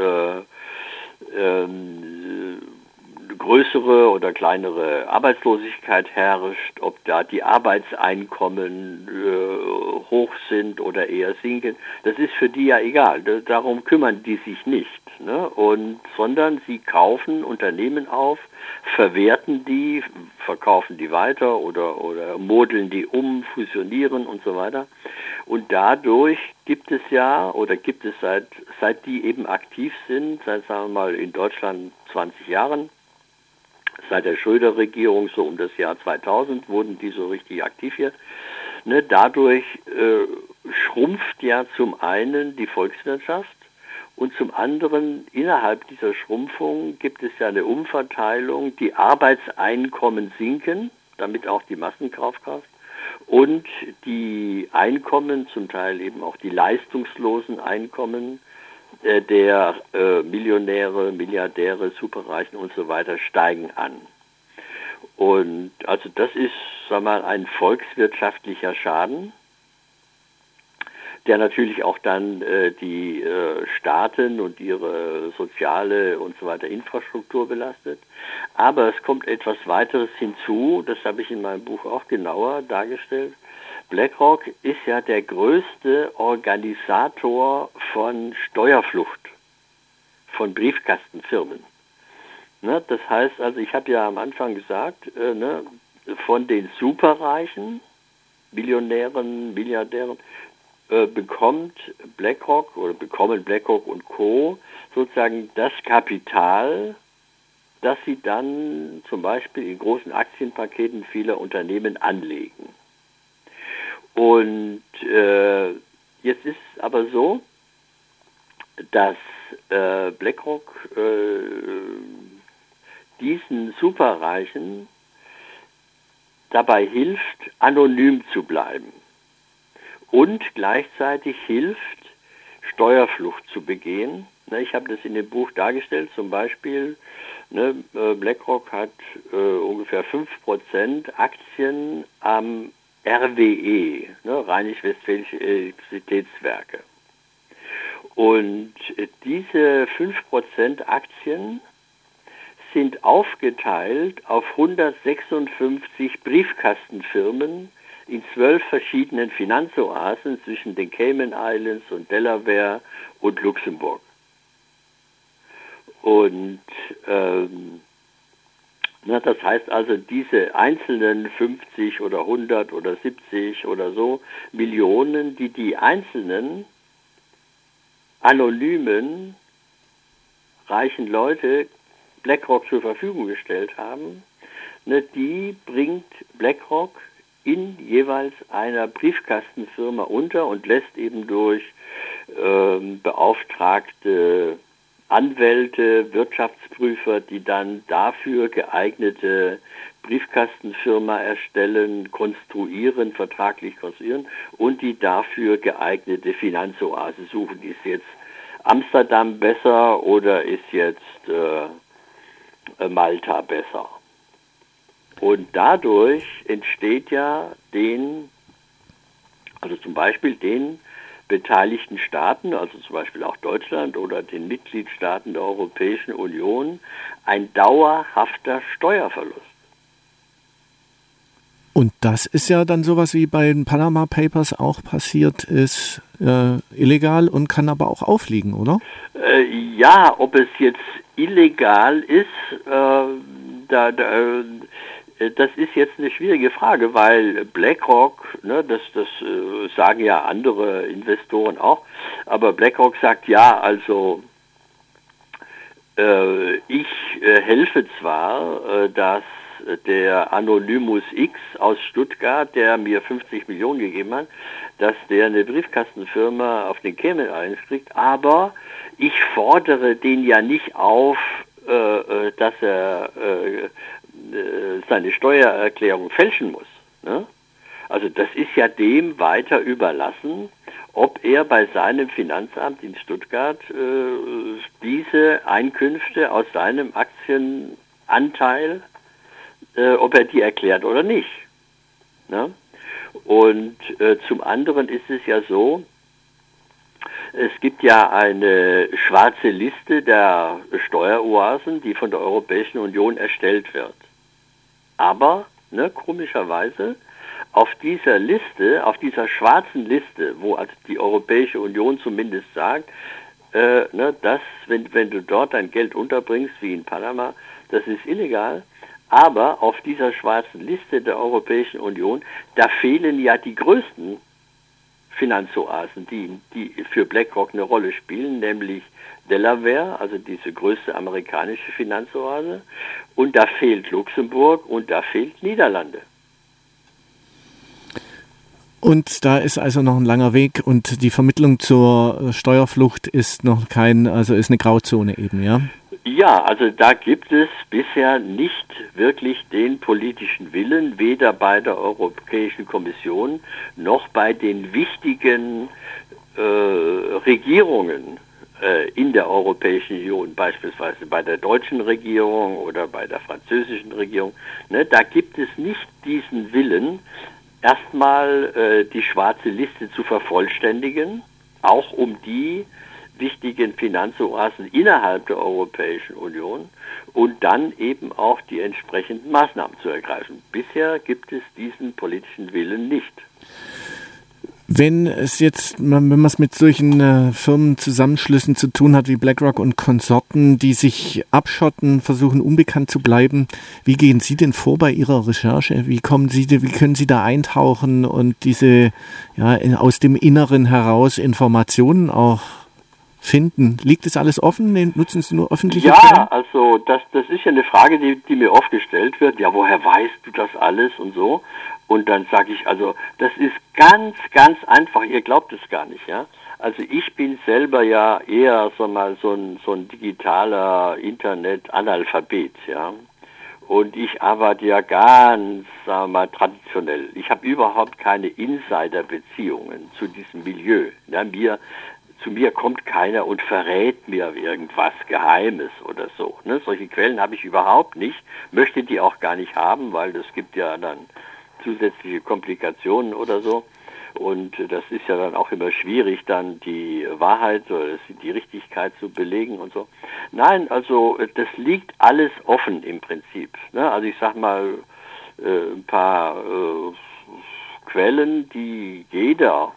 größere oder kleinere Arbeitslosigkeit herrscht, ob da die Arbeitseinkommen hoch sind oder eher sinken. Das ist für die ja egal. Darum kümmern die sich nicht. Ne? Sondern sie kaufen Unternehmen auf, verwerten die, verkaufen die weiter oder modeln die um, fusionieren und so weiter. Und dadurch gibt es seit die eben aktiv sind, seit, sagen wir mal, in Deutschland 20 Jahren, seit der Schröder-Regierung, so um das Jahr 2000, wurden die so richtig aktiv hier. Ne, dadurch schrumpft ja zum einen die Volkswirtschaft und zum anderen innerhalb dieser Schrumpfung gibt es ja eine Umverteilung, die Arbeitseinkommen sinken, damit auch die Massenkaufkraft und die Einkommen, zum Teil eben auch die leistungslosen Einkommen der Millionäre, Milliardäre, Superreichen und so weiter steigen an. Und also das ist, sagen wir mal, ein volkswirtschaftlicher Schaden, der natürlich auch dann die Staaten und ihre soziale und so weiter Infrastruktur belastet. Aber es kommt etwas weiteres hinzu, das habe ich in meinem Buch auch genauer dargestellt. BlackRock ist ja der größte Organisator von Steuerflucht, von Briefkastenfirmen. Ne, das heißt also, ich habe ja am Anfang gesagt, von den Superreichen, Millionären, Milliardären, bekommen BlackRock und Co. sozusagen das Kapital, das sie dann zum Beispiel in großen Aktienpaketen vieler Unternehmen anlegen. Und jetzt ist es aber so, dass BlackRock diesen Superreichen dabei hilft, anonym zu bleiben und gleichzeitig hilft, Steuerflucht zu begehen. Ich habe das in dem Buch dargestellt, zum Beispiel, BlackRock hat ungefähr 5% Aktien am RWE, ne, Rheinisch-Westfälische Elektrizitätswerke. Und diese 5% Aktien sind aufgeteilt auf 156 Briefkastenfirmen in 12 verschiedenen Finanzoasen zwischen den Cayman Islands und Delaware und Luxemburg. Und das heißt also, diese einzelnen 50 oder 100 oder 70 oder so Millionen, die einzelnen anonymen reichen Leute BlackRock zur Verfügung gestellt haben, die bringt BlackRock in jeweils einer Briefkastenfirma unter und lässt eben durch beauftragte Anwälte, Wirtschaftsprüfer, die dann dafür geeignete Briefkastenfirma erstellen, konstruieren, vertraglich konstruieren und die dafür geeignete Finanzoase suchen. Ist jetzt Amsterdam besser oder ist jetzt Malta besser? Und dadurch entsteht ja zum Beispiel den beteiligten Staaten, also zum Beispiel auch Deutschland oder den Mitgliedstaaten der Europäischen Union, ein dauerhafter Steuerverlust. Und das ist ja dann sowas wie bei den Panama Papers auch passiert ist, illegal und kann aber auch auffliegen, oder? Ja, ob es jetzt illegal ist, das ist jetzt eine schwierige Frage, weil BlackRock, das sagen ja andere Investoren auch, aber BlackRock sagt ja, also ich helfe zwar, dass der Anonymous X aus Stuttgart, der mir 50 Millionen gegeben hat, dass der eine Briefkastenfirma auf den Cayman Islands kriegt, aber ich fordere den ja nicht auf, dass er seine Steuererklärung fälschen muss. Ne? Also das ist ja dem weiter überlassen, ob er bei seinem Finanzamt in Stuttgart diese Einkünfte aus seinem Aktienanteil, ob er die erklärt oder nicht. Ne? Und zum anderen ist es ja so, es gibt ja eine schwarze Liste der Steueroasen, die von der Europäischen Union erstellt wird. Aber, komischerweise, auf dieser Liste, auf dieser schwarzen Liste, wo also die Europäische Union zumindest sagt, dass, wenn du dort dein Geld unterbringst, wie in Panama, das ist illegal, aber auf dieser schwarzen Liste der Europäischen Union, da fehlen ja die größten Finanzoasen, die für BlackRock eine Rolle spielen, nämlich Delaware, also diese größte amerikanische Finanzoase, und da fehlt Luxemburg und da fehlt Niederlande. Und da ist also noch ein langer Weg und die Vermittlung zur Steuerflucht ist noch ist eine Grauzone eben, ja? Ja, also da gibt es bisher nicht wirklich den politischen Willen, weder bei der Europäischen Kommission noch bei den wichtigen Regierungen in der Europäischen Union, beispielsweise bei der deutschen Regierung oder bei der französischen Regierung. Da gibt es nicht diesen Willen, erstmal die schwarze Liste zu vervollständigen, auch um die wichtigen Finanzoasen innerhalb der Europäischen Union und dann eben auch die entsprechenden Maßnahmen zu ergreifen. Bisher gibt es diesen politischen Willen nicht. Wenn man es mit solchen Firmenzusammenschlüssen zu tun hat wie BlackRock und Konsorten, die sich abschotten, versuchen unbekannt zu bleiben, wie gehen Sie denn vor bei Ihrer Recherche? Wie können Sie da eintauchen und diese aus dem Inneren heraus Informationen auch finden? Liegt das alles offen? Nutzen Sie nur öffentliche Quellen? Ja, also das ist ja eine Frage, die mir oft gestellt wird. Ja, woher weißt du das alles und so? Und dann sage ich, also das ist ganz, ganz einfach. Ihr glaubt es gar nicht, ja? Also ich bin selber ja eher so ein digitaler Internet-Analphabet, ja? Und ich arbeite ja ganz, traditionell. Ich habe überhaupt keine Insider-Beziehungen zu diesem Milieu. Ja, zu mir kommt keiner und verrät mir irgendwas Geheimes oder so. Solche Quellen habe ich überhaupt nicht, möchte die auch gar nicht haben, weil das gibt ja dann zusätzliche Komplikationen oder so. Und das ist ja dann auch immer schwierig, dann die Wahrheit oder die Richtigkeit zu belegen und so. Nein, also das liegt alles offen im Prinzip. Ne? Also ich sag mal ein paar Quellen, die jeder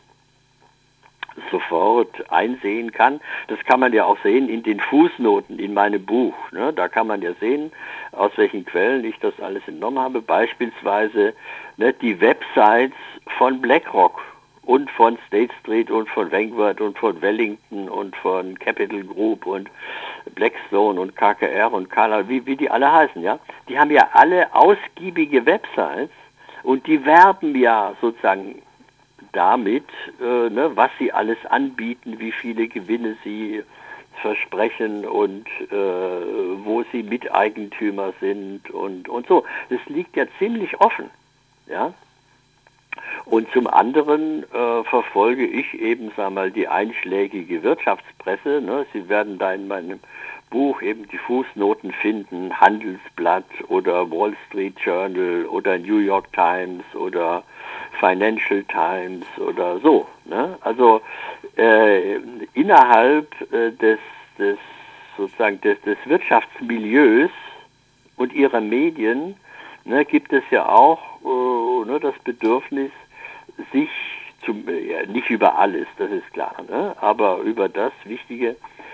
sofort einsehen kann. Das kann man ja auch sehen in den Fußnoten in meinem Buch. Ne? Da kann man ja sehen, aus welchen Quellen ich das alles entnommen habe. Beispielsweise die Websites von BlackRock und von State Street und von Vanguard und von Wellington und von Capital Group und Blackstone und KKR und Carlyle, wie die alle heißen, ja. Die haben ja alle ausgiebige Websites und die werben ja sozusagen damit, was sie alles anbieten, wie viele Gewinne sie versprechen und wo sie Miteigentümer sind und so. Das liegt ja ziemlich offen, ja. Und zum anderen verfolge ich eben, die einschlägige Wirtschaftspresse. Ne? Sie werden da in meinem Buch eben die Fußnoten finden, Handelsblatt oder Wall Street Journal oder New York Times oder Financial Times oder so. Ne? Also innerhalb des Wirtschaftsmilieus und ihrer Medien gibt es ja auch das Bedürfnis, sich nicht über alles, das ist klar, aber über das Wichtige,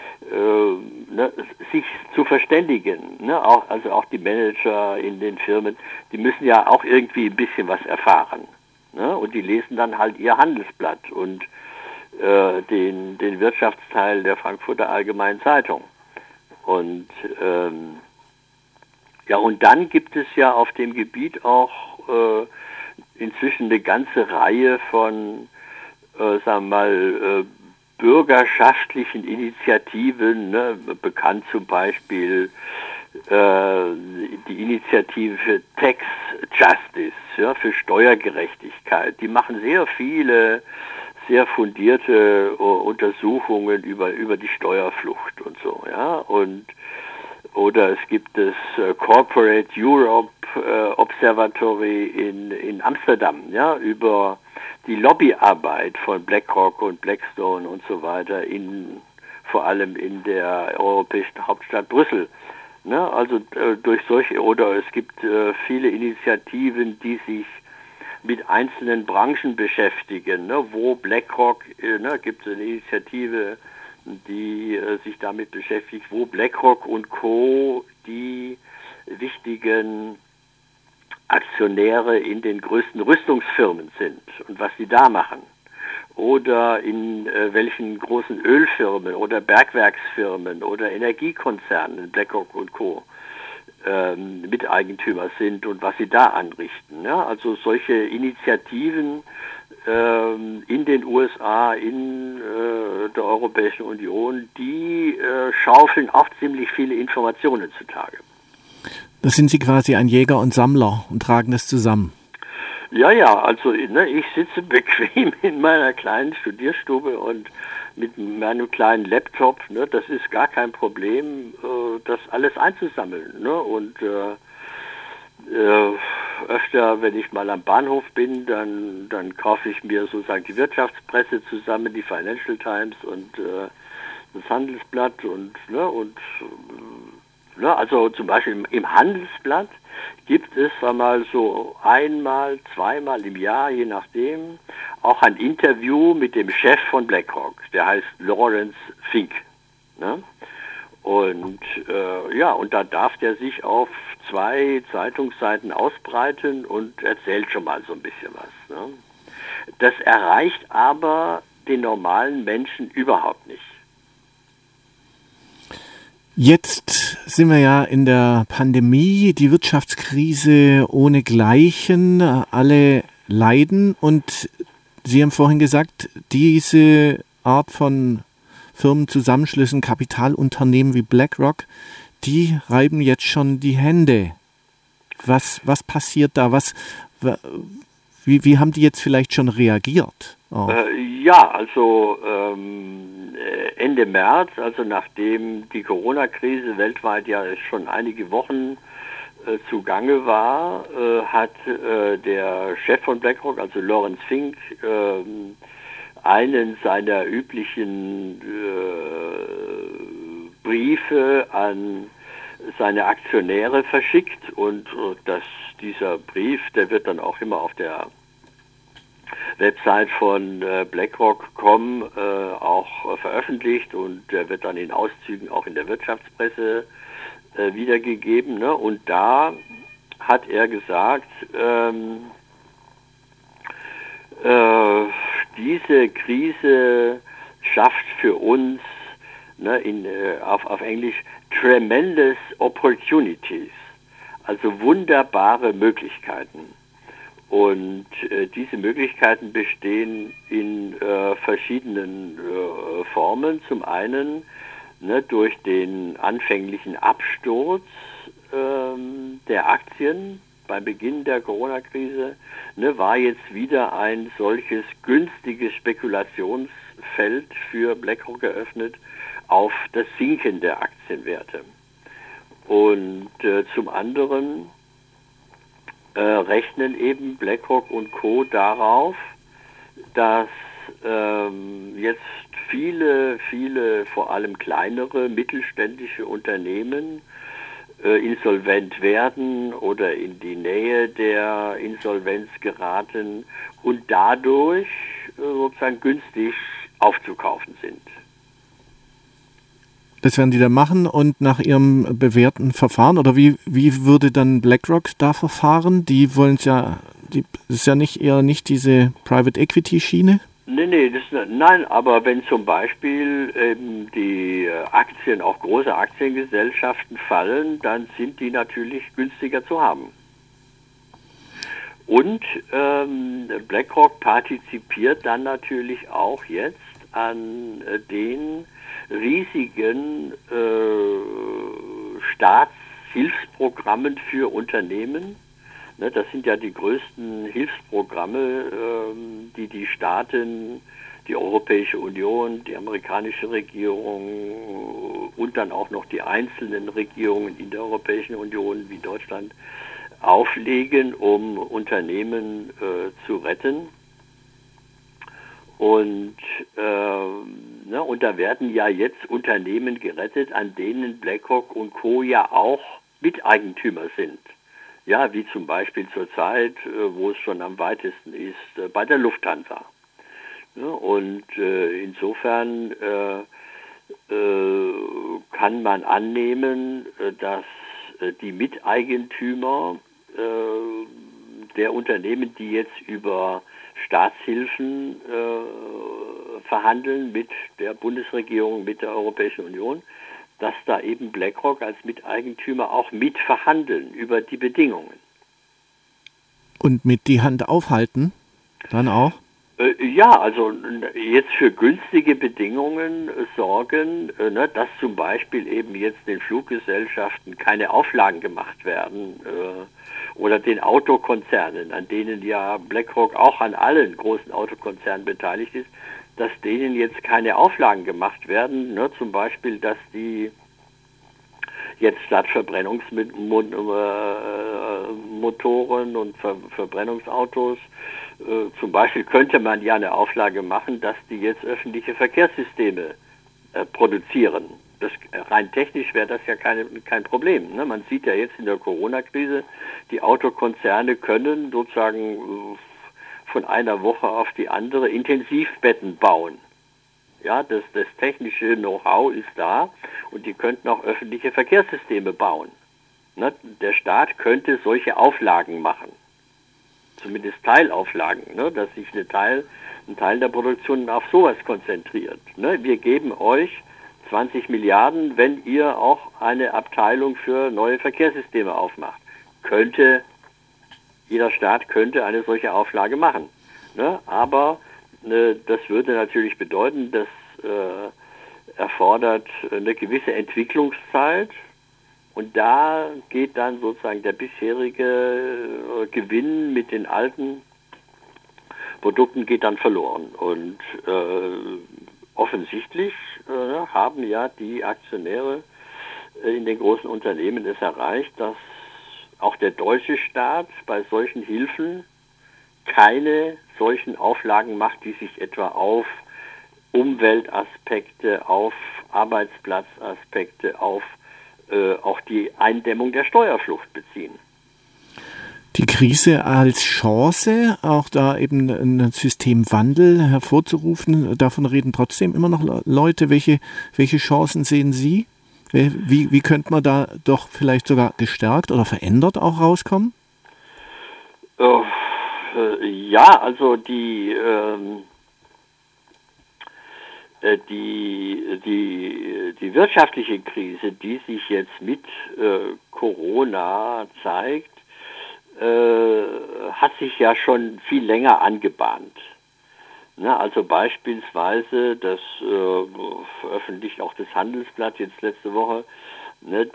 sich zu verständigen. Auch die Manager in den Firmen, die müssen ja auch irgendwie ein bisschen was erfahren. Und die lesen dann halt ihr Handelsblatt und den Wirtschaftsteil der Frankfurter Allgemeinen Zeitung. Und und dann gibt es ja auf dem Gebiet auch inzwischen eine ganze Reihe von, bürgerschaftlichen Initiativen, bekannt zum Beispiel die Initiative Tax Justice, für Steuergerechtigkeit. Die machen sehr viele, sehr fundierte Untersuchungen über die Steuerflucht und so, ja, oder es gibt das Corporate Europe Observatory in Amsterdam, ja, über die Lobbyarbeit von BlackRock und Blackstone und so weiter vor allem in der europäischen Hauptstadt Brüssel. Also durch solche, oder es gibt viele Initiativen, die sich mit einzelnen Branchen beschäftigen, wo BlackRock, gibt es eine Initiative, die sich damit beschäftigt, wo BlackRock und Co. die wichtigen Aktionäre in den größten Rüstungsfirmen sind und was sie da machen. Oder in welchen großen Ölfirmen oder Bergwerksfirmen oder Energiekonzernen BlackRock und Co. Miteigentümer sind und was sie da anrichten. Ja? Also solche Initiativen in den USA, in der Europäischen Union, die schaufeln auch ziemlich viele Informationen zutage. Da sind Sie quasi ein Jäger und Sammler und tragen das zusammen. Ja, also ich sitze bequem in meiner kleinen Studierstube und mit meinem kleinen Laptop, das ist gar kein Problem, das alles einzusammeln. Und öfter, wenn ich mal am Bahnhof bin, dann kaufe ich mir sozusagen die Wirtschaftspresse zusammen, die Financial Times und das Handelsblatt also zum Beispiel im Handelsblatt gibt es so einmal, zweimal im Jahr, je nachdem, auch ein Interview mit dem Chef von BlackRock, der heißt Lawrence Fink. Und und da darf der sich auf 2 Zeitungsseiten ausbreiten und erzählt schon mal so ein bisschen was. Das erreicht aber den normalen Menschen überhaupt nicht. Jetzt sind wir ja in der Pandemie, die Wirtschaftskrise ohnegleichen, alle leiden und Sie haben vorhin gesagt, diese Art von Firmenzusammenschlüssen, Kapitalunternehmen wie BlackRock, die reiben jetzt schon die Hände. Was passiert da? Wie haben die jetzt vielleicht schon reagiert? Ende März, also nachdem die Corona-Krise weltweit ja schon einige Wochen zugange war, hat der Chef von BlackRock, also Lawrence Fink, einen seiner üblichen Briefe an seine Aktionäre verschickt und dieser Brief, der wird dann auch immer auf der Website von BlackRock.com auch veröffentlicht und der wird dann in Auszügen auch in der Wirtschaftspresse wiedergegeben. Ne? Und da hat er gesagt, diese Krise schafft für uns, ne, auf Englisch, tremendous opportunities, also wunderbare Möglichkeiten. Und diese Möglichkeiten bestehen in verschiedenen Formen. Zum einen, ne, durch den anfänglichen Absturz der Aktien beim Beginn der Corona-Krise, ne, war jetzt wieder ein solches günstiges Spekulationsfeld für BlackRock eröffnet auf das Sinken der Aktienwerte. Und zum anderen rechnen eben BlackRock und Co. darauf, dass jetzt viele, vor allem kleinere, mittelständische Unternehmen insolvent werden oder in die Nähe der Insolvenz geraten und dadurch sozusagen günstig aufzukaufen sind. Das werden die dann machen und nach ihrem bewährten Verfahren, oder wie würde dann BlackRock da verfahren? Die wollen es ja, das ist ja eher nicht diese Private Equity Schiene? Nee, nein, aber wenn zum Beispiel die Aktien, auch große Aktiengesellschaften fallen, dann sind die natürlich günstiger zu haben. Und BlackRock partizipiert dann natürlich auch jetzt an den riesigen Staatshilfsprogrammen für Unternehmen. Ne, das sind ja die größten Hilfsprogramme, die die Staaten, die Europäische Union, die amerikanische Regierung und dann auch noch die einzelnen Regierungen in der Europäischen Union wie Deutschland auflegen, um Unternehmen zu retten. Und da werden ja jetzt Unternehmen gerettet, an denen BlackRock und Co. ja auch Miteigentümer sind. Ja, wie zum Beispiel zurzeit, wo es schon am weitesten ist, bei der Lufthansa. Ja, und insofern kann man annehmen, dass die Miteigentümer der Unternehmen, die jetzt über Staatshilfen verhandeln mit der Bundesregierung, mit der Europäischen Union, dass da eben BlackRock als Miteigentümer auch mitverhandeln über die Bedingungen. Und mit die Hand aufhalten dann auch? Ja, also jetzt für günstige Bedingungen sorgen, dass zum Beispiel eben jetzt den Fluggesellschaften keine Auflagen gemacht werden oder den Autokonzernen, an denen ja BlackRock auch an allen großen Autokonzernen beteiligt ist, dass denen jetzt keine Auflagen gemacht werden, zum Beispiel, dass die jetzt statt Verbrennungsmotoren und Verbrennungsautos, zum Beispiel könnte man ja eine Auflage machen, dass die jetzt öffentliche Verkehrssysteme produzieren. Das, rein technisch wäre das ja kein Problem. Ne? Man sieht ja jetzt in der Corona-Krise, die Autokonzerne können sozusagen von einer Woche auf die andere Intensivbetten bauen. Ja, das technische Know-how ist da und die könnten auch öffentliche Verkehrssysteme bauen. Ne? Der Staat könnte solche Auflagen machen, zumindest Teilauflagen, ne? Dass sich ein Teil der Produktion auf sowas konzentriert. Ne? Wir geben euch 20 Milliarden, wenn ihr auch eine Abteilung für neue Verkehrssysteme aufmacht. Jeder Staat könnte eine solche Auflage machen. Ne? Aber das würde natürlich bedeuten, das erfordert eine gewisse Entwicklungszeit und da geht dann sozusagen der bisherige Gewinn mit den alten Produkten geht dann verloren. Und offensichtlich haben ja die Aktionäre in den großen Unternehmen es erreicht, dass auch der deutsche Staat bei solchen Hilfen keine solchen Auflagen macht, die sich etwa auf Umweltaspekte, auf Arbeitsplatzaspekte, auf auch die Eindämmung der Steuerflucht beziehen. Die Krise als Chance, auch da eben einen Systemwandel hervorzurufen, davon reden trotzdem immer noch Leute. Welche Chancen sehen Sie? Wie könnte man da doch vielleicht sogar gestärkt oder verändert auch rauskommen? Ja, also die wirtschaftliche Krise, die sich jetzt mit Corona zeigt, hat sich ja schon viel länger angebahnt. Na, also beispielsweise, das veröffentlicht auch das Handelsblatt jetzt letzte Woche, ne,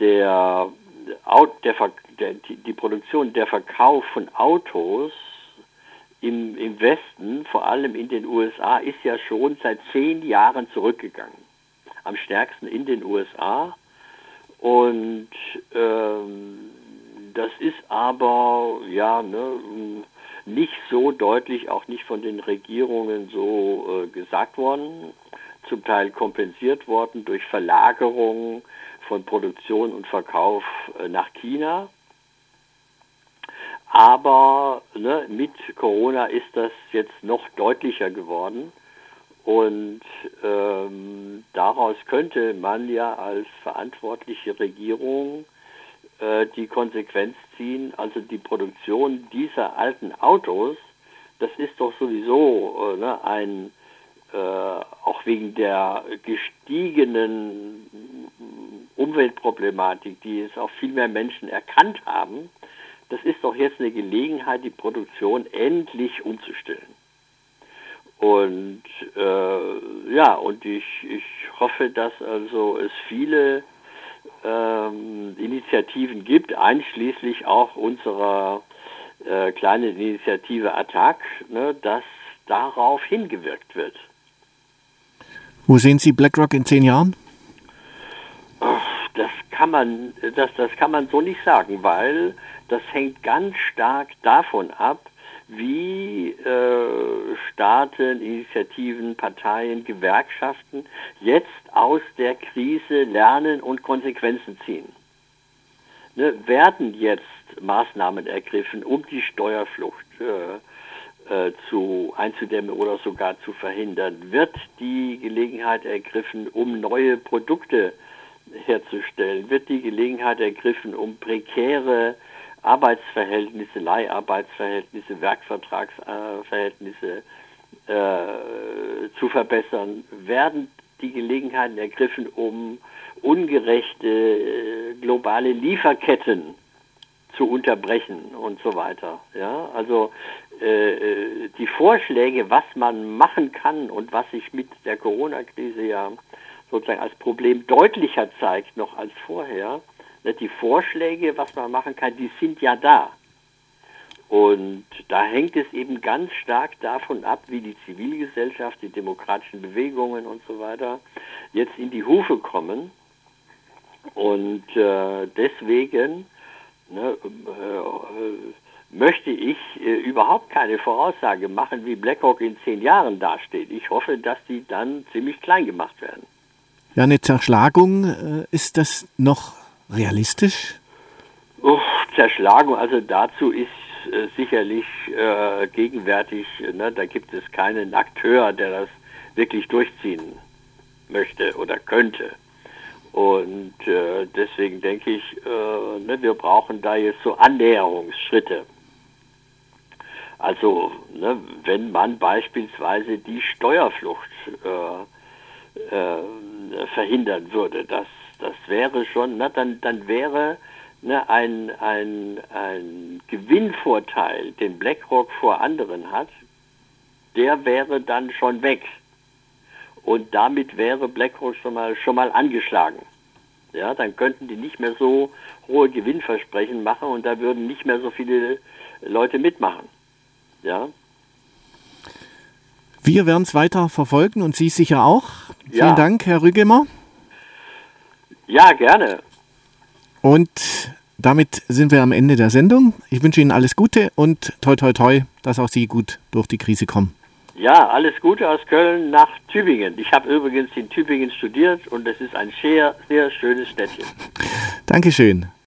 die Produktion, der Verkauf von Autos im Westen, vor allem in den USA, ist ja schon seit 10 Jahren zurückgegangen. Am stärksten in den USA. Und das ist aber nicht so deutlich, auch nicht von den Regierungen so gesagt worden, zum Teil kompensiert worden durch Verlagerung von Produktion und Verkauf nach China. Aber mit Corona ist das jetzt noch deutlicher geworden und daraus könnte man ja als verantwortliche Regierung die Konsequenz ziehen, also die Produktion dieser alten Autos, das ist doch sowieso auch wegen der gestiegenen Umweltproblematik, die es auch viel mehr Menschen erkannt haben, das ist doch jetzt eine Gelegenheit, die Produktion endlich umzustellen. Und und ich hoffe, dass also es viele Initiativen gibt, einschließlich auch unserer kleinen Initiative Attac, dass darauf hingewirkt wird. Wo sehen Sie BlackRock in 10 Jahren? Das kann man so nicht sagen, weil das hängt ganz stark davon ab, wie Staaten, Initiativen, Parteien, Gewerkschaften jetzt aus der Krise lernen und Konsequenzen ziehen. Werden jetzt Maßnahmen ergriffen, um die Steuerflucht einzudämmen oder sogar zu verhindern? Wird die Gelegenheit ergriffen, um neue Produkte herzustellen? Wird die Gelegenheit ergriffen, um prekäre Arbeitsverhältnisse, Leiharbeitsverhältnisse, Werkvertragsverhältnisse zu verbessern? Werden die Gelegenheiten ergriffen, um ungerechte globale Lieferketten zu unterbrechen und so weiter? Ja, also die Vorschläge, was man machen kann und was sich mit der Corona-Krise ja sozusagen als Problem deutlicher zeigt noch als vorher, die Vorschläge, was man machen kann, die sind ja da. Und da hängt es eben ganz stark davon ab, wie die Zivilgesellschaft, die demokratischen Bewegungen und so weiter jetzt in die Hufe kommen. Und deswegen möchte ich überhaupt keine Voraussage machen, wie BlackRock in 10 Jahren dasteht. Ich hoffe, dass die dann ziemlich klein gemacht werden. Ja, eine Zerschlagung, ist das noch realistisch? Zerschlagung, also dazu ist sicherlich gegenwärtig, da gibt es keinen Akteur, der das wirklich durchziehen möchte oder könnte. Und deswegen denke ich, wir brauchen da jetzt so Annäherungsschritte. Also wenn man beispielsweise die Steuerflucht verhindern würde, das wäre schon, dann wäre ein Gewinnvorteil, den BlackRock vor anderen hat, der wäre dann schon weg. Und damit wäre BlackRock schon mal angeschlagen. Ja, dann könnten die nicht mehr so hohe Gewinnversprechen machen und da würden nicht mehr so viele Leute mitmachen. Ja. Wir werden es weiter verfolgen und Sie sicher auch. Ja. Vielen Dank, Herr Rügemer. Ja, gerne. Und damit sind wir am Ende der Sendung. Ich wünsche Ihnen alles Gute und toi toi toi, dass auch Sie gut durch die Krise kommen. Ja, alles Gute aus Köln nach Tübingen. Ich habe übrigens in Tübingen studiert und es ist ein sehr, sehr schönes Städtchen. Dankeschön.